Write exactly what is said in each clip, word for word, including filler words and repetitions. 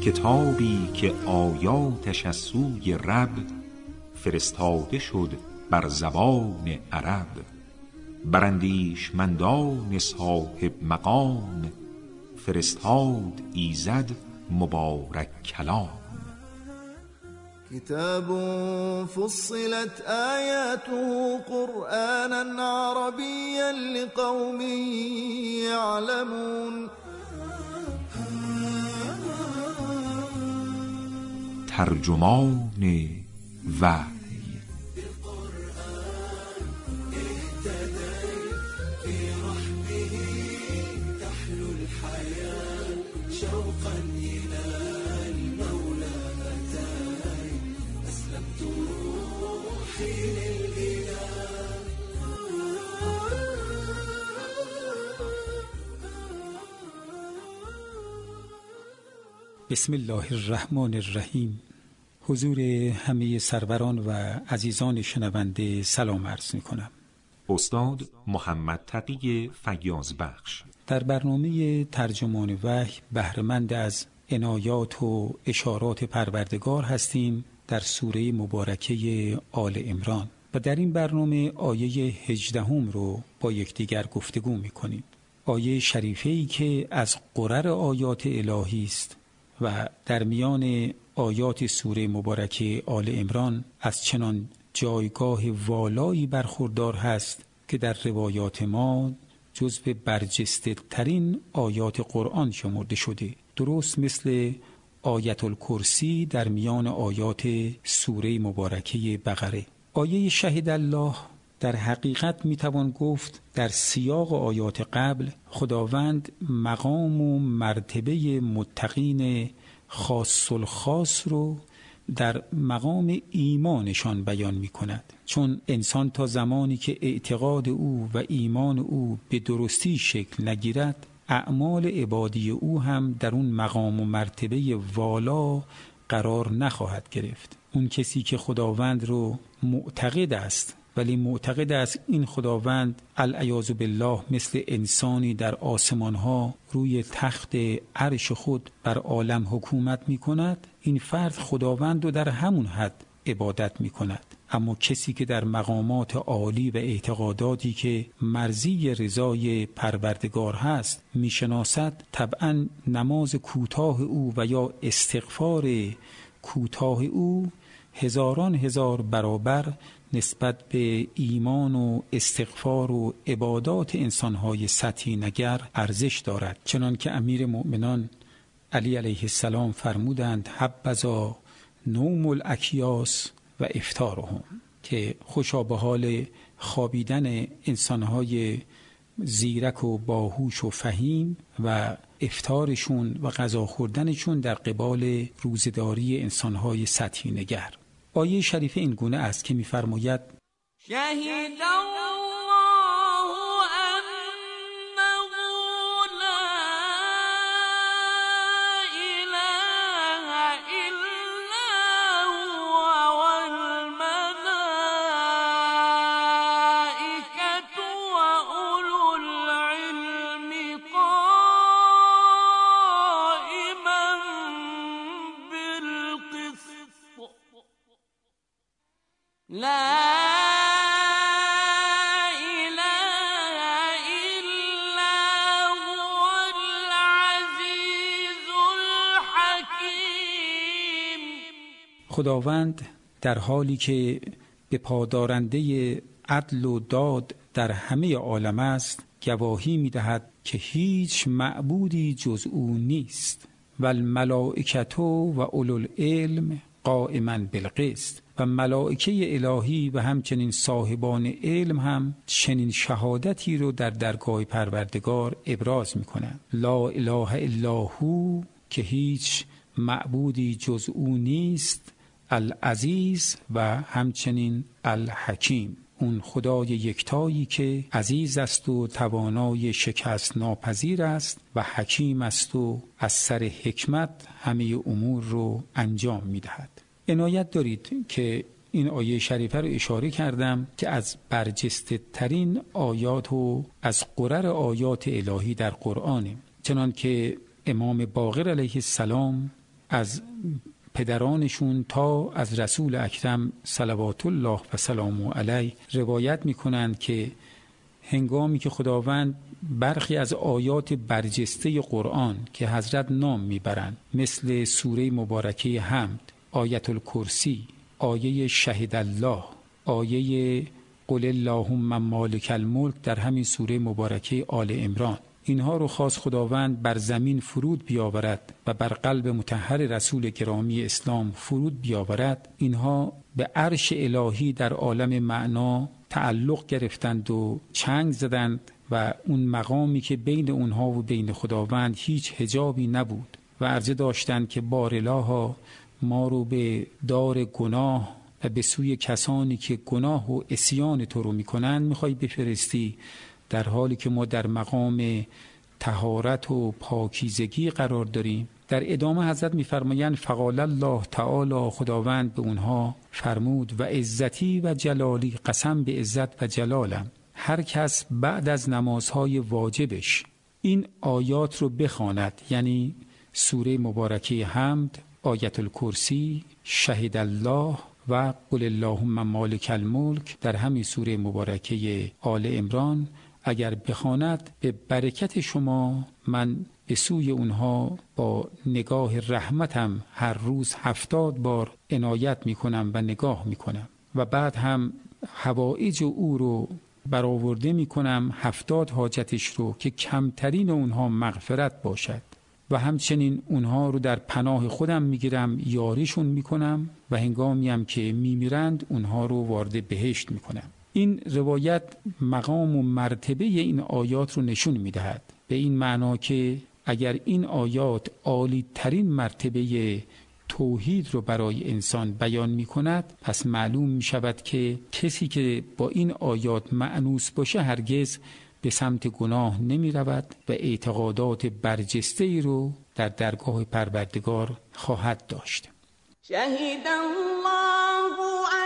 کتابی که آیاتش از سوی رب فرستاده شد بر زبان عرب، بر اندیشمندان صاحب مقام فرستاد ایزد مبارک کلام. کتاب فصلت آیاته قرآنا عربیا لقوم یعلمون. ترجمان وحی. بسم الله الرحمن الرحیم. حضور همه سروران و عزیزان شنونده سلام عرض می کنم. استاد محمد تقی فیاض بخش در برنامه ترجمان وحی بهره‌مند از عنایات و اشارات پروردگار هستیم در سوره مبارکه آل عمران و در این برنامه آیه هجدهم رو با یکدیگر گفتگو می کنیم. آیه شریفه‌ای که از قرر آیات الهی است و در میان آیات سوره مبارکه آل عمران از چنان جایگاه والایی برخوردار هست که در روایات ما جزو برجسته ترین آیات قرآن شمرده شده، درست مثل آیت الکرسی در میان آیات سوره مبارکه بقره. آیه شهد الله در حقیقت میتوان گفت در سیاق آیات قبل خداوند مقام و مرتبه متقین خاص الخاص رو در مقام ایمانشان بیان می کند، چون انسان تا زمانی که اعتقاد او و ایمان او به درستی شکل نگیرد اعمال عبادی او هم در اون مقام و مرتبه والا قرار نخواهد گرفت. اون کسی که خداوند رو معتقد است ولی معتقد است این خداوند العیاذ بالله مثل انسانی در آسمان ها روی تخت عرش خود بر عالم حکومت می کند، این فرد خداوند رو در همون حد عبادت می کند. اما کسی که در مقامات عالی و اعتقاداتی که مرضی رضای پروردگار هست می شناسد، طبعا نماز کوتاه او و یا استغفار کوتاه او هزاران هزار برابر نسبت به ایمان و استغفار و عبادات انسانهای سطحی نگر ارزش دارد، چنان که امیر مؤمنان علی علیه السلام فرمودند حبذا نوم الاکیاس و افطارهم، که خوشا به حال خوابیدن انسانهای زیرک و باهوش و فهیم و افطارشون و غذا خوردنشون در قبال روزداری انسانهای سطحی نگر. آیه شریفه این گونه است که می‌فرماید شهید الله انه لا اله الا هو والملائکة واولو العلم قائما بالقسط لا اله الا هو العزیز الحکیم. خداوند در حالی که به پادارنده عدل و داد در همه عالم است گواهی می‌دهد که هیچ معبودی جز او نیست و الملائکة و اولو العلم قائما بالقسط، و ملائکه الهی و همچنین صاحبان علم هم چنین شهادتی رو در درگاه پروردگار ابراز می‌کنند. لا اله الا هو، که هیچ معبودی جز او نیست، العزیز و همچنین الحکیم، اون خدای یکتایی که عزیز است و توانای شکست ناپذیر است و حکیم است و از سر حکمت همه امور رو انجام می‌دهد. عنایت دارید که این آیه شریفه رو اشاره کردم که از برجسته ترین آیات و از قرر آیات الهی در قرآنه، چنان که امام باقر علیه السلام از پدرانشون تا از رسول اکرم صلوات الله و سلام علیه روایت میکنند که هنگامی که خداوند برخی از آیات برجسته قرآن که حضرت نام میبرند، مثل سوره مبارکه حمد، آیت الکرسی، آیه شهید الله، آیه قل اللهم مالک الملک در همین سوره مبارکه آل عمران، اینها رو خواست خداوند بر زمین فرود بیاورد و بر قلب مطهر رسول گرامی اسلام فرود بیاورد، اینها به عرش الهی در عالم معنا تعلق گرفتند و چنگ زدند و اون مقامی که بین اونها و بین خداوند هیچ حجابی نبود و عرضه داشتند که بارالها ما رو به دار گناه و به سوی کسانی که گناه و عصیان تو رو میکنن میخوای بفرستی، در حالی که ما در مقام طهارت و پاکیزگی قرار داریم. در ادامه حضرت میفرمایند فقال الله تعالی، خداوند به اونها فرمود و عزتی و جلالی، قسم به عزت و جلالم، هر کس بعد از نمازهای واجبش این آیات رو بخواند، یعنی سوره مبارکه حمد، آیت الکرسی، شهید الله و قل اللهم مالک الملک در همین سوره مبارکه آل عمران اگر بخواند، به برکت شما من به سوی اونها با نگاه رحمتم هر روز هفتاد بار عنایت میکنم و نگاه میکنم و بعد هم حوائج او رو برآورده میکنم، هفتاد حاجتش رو که کمترین اونها مغفرت باشد و همچنین اونها رو در پناه خودم میگیرم، یاریشون میکنم و هنگامی هم که میمیرند اونها رو وارد بهشت میکنم. این روایت مقام و مرتبه این آیات رو نشون میدهد، به این معنا که اگر این آیات عالی ترین مرتبه توحید رو برای انسان بیان می کند، پس معلوم می شود که کسی که با این آیات مأنوس باشه هرگز به سمت گناه نمی رود و اعتقادات برجسته ای رو در درگاه پروردگار خواهد داشت. شهید الله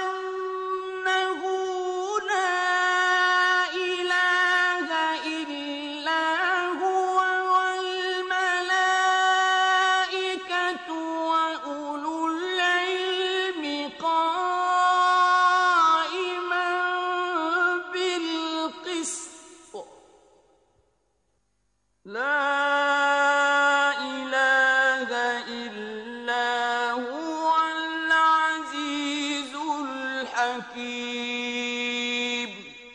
انه لا اله الا هو والملائکة واولو العلم قائما بالقسط لا اله الا هو العزیز الحکیم.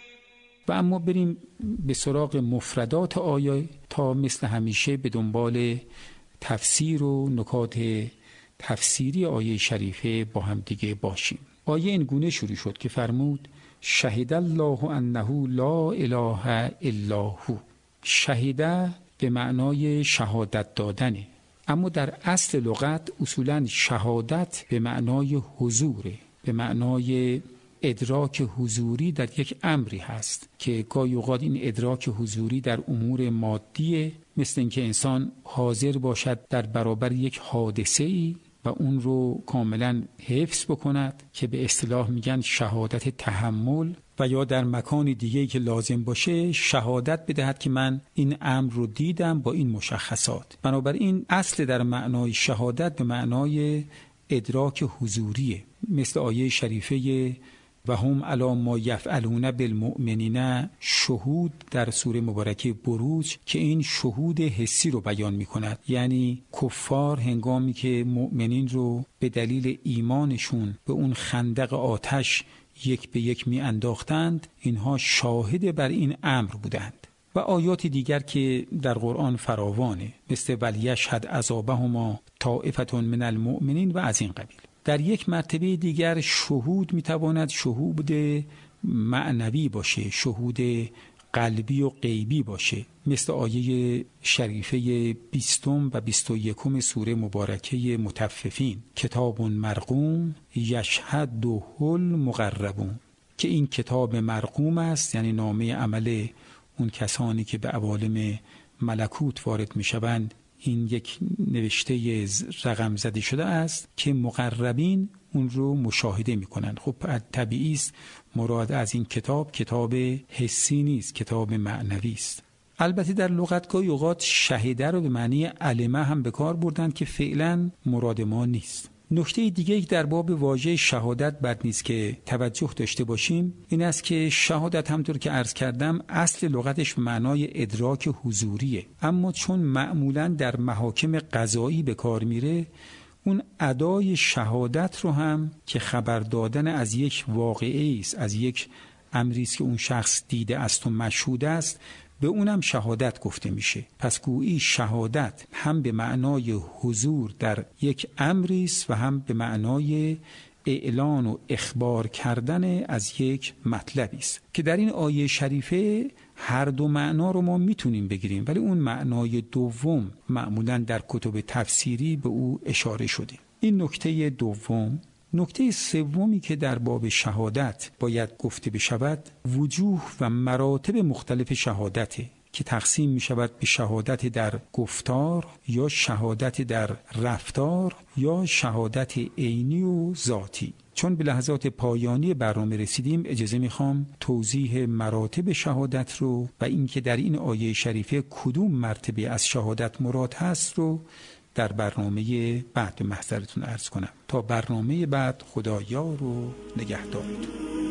و اما بریم به سراغ مفردات آیه تا مثل همیشه به دنبال تفسیر و نکات تفسیری آیه شریفه با هم دیگه باشیم. آیه این گونه شروع شد که فرمود شهید الله انه لا اله الا هو. شهیده به معنای شهادت دادنه، اما در اصل لغت اصولاً شهادت به معنای حضوره، به معنای ادراک حضوری در یک امری هست که گاهی اوقات این ادراک حضوری در امور مادیه، مثل اینکه انسان حاضر باشد در برابر یک حادثه‌ای و اون رو کاملا حفظ بکند که به اصطلاح میگن شهادت تحمل، و یا در مکان دیگه‌ای که لازم باشه شهادت بدهد که من این امر رو دیدم با این مشخصات. بنابراین اصل در معنای شهادت به معنای ادراک حضوریه، مثل آیه شریفه و هم علی ما یفعلون بالمؤمنین شهود در سوره مبارکه بروج که این شهود حسی رو بیان می کند. یعنی کفار هنگامی که مؤمنین رو به دلیل ایمانشون به اون خندق آتش یک به یک می انداختند، اینها شاهد بر این امر بودند. و آیات دیگر که در قرآن فراوانه، مثل ولیشهد عذابهما طائفة من المؤمنین و از این قبیل. در یک مرتبه دیگر شهود میتواند شهود معنوی باشه، شهود قلبی و غیبی باشه، مثل آیه شریفه بیستم و بیست و یکم سوره مبارکه مطففین کتاب مرقوم یشهده المقربون، که این کتاب مرقوم است، یعنی نامه عمل اون کسانی که به عوالم ملکوت وارد میشوند. این یک نوشته رقم زده شده است که مقربین اون رو مشاهده میکنند. خب طبیعی است مراد از این کتاب کتاب حسی نیست، کتاب معنوی است. البته در لغت گاهی اوقات شهیده رو به معنی علمه هم به کار بردن که فعلا مراد ما نیست. نکته دیگه ای در باب واژه شهادت بد نیست که توجه داشته باشیم این است که شهادت همطور که عرض کردم اصل لغتش به معنای ادراک حضوریه، اما چون معمولا در محاکم قضایی به کار میره اون ادای شهادت رو هم که خبر دادن از یک واقعه است، از یک امری است که اون شخص دیده است و مشهود است، به اونم شهادت گفته میشه. پس گویی شهادت هم به معنای حضور در یک امری است و هم به معنای اعلان و اخبار کردن از یک مطلبی است که در این آیه شریفه هر دو معنا رو ما میتونیم بگیریم، ولی اون معنای دوم معمولاً در کتب تفسیری به او اشاره شده. این نکته دوم. نکته سومی که در باب شهادت باید گفته بشود وجوه و مراتب مختلف شهادته که تقسیم می شود به شهادت در گفتار یا شهادت در رفتار یا شهادت عینی و ذاتی. چون به لحظات پایانی برنامه رسیدیم اجازه میخوام توضیح مراتب شهادت رو و اینکه در این آیه شریفه کدوم مرتبه از شهادت مراد هست رو در برنامه بعد به محضرتون عرض کنم. تا برنامه بعد خدایار و نگهدارتون.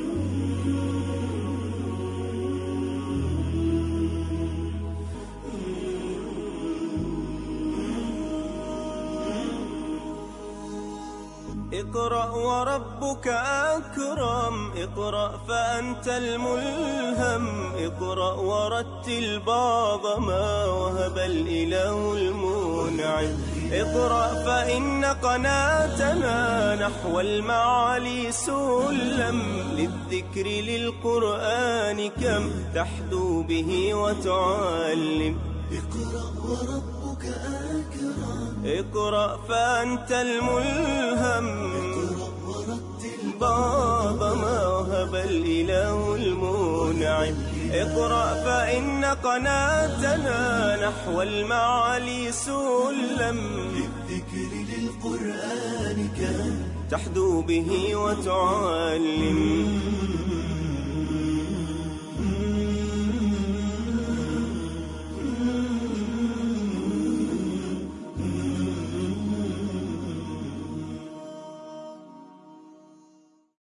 اقرأ وربك أكرم اقرأ فأنت الملهم اقرأ ورتل بعض ما وهب الإله المنعم اقرأ فإن قناتنا نحو المعالي سلم للذكر للقرآن كم تحدو به وتعلم اقرأ وربك أكرم اقرأ فأنت الملهم اقرأ ورتل بعض ما وهب الإله المنعم اقرأ فإن قناتنا نحو المعالي سلم للذكر للقرآن كم تحدو به وتعلم